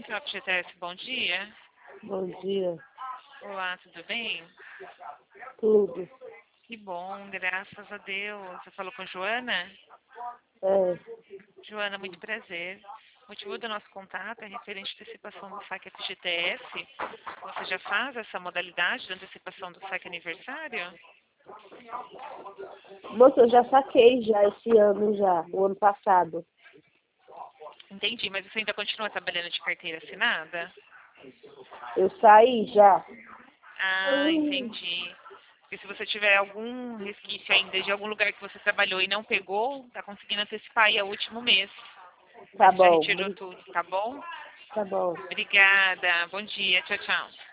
Central FGTS, bom dia. Bom dia. Olá, tudo bem? Tudo. Que bom, graças a Deus. Você falou com Joana? É. Joana, muito prazer. O motivo do nosso contato é referente à antecipação do saque FGTS. Você já faz essa modalidade de antecipação do saque aniversário? Moça, eu já saquei já esse ano já, o ano passado. Entendi, mas você ainda continua trabalhando de carteira assinada? Eu saí já. Ah, entendi. Porque se você tiver algum resquício ainda de algum lugar que você trabalhou e não pegou, tá conseguindo antecipar aí ao último mês. Tá Mas já bom. retirou tudo, tá bom? Tá bom. Obrigada. Bom dia. Tchau, tchau.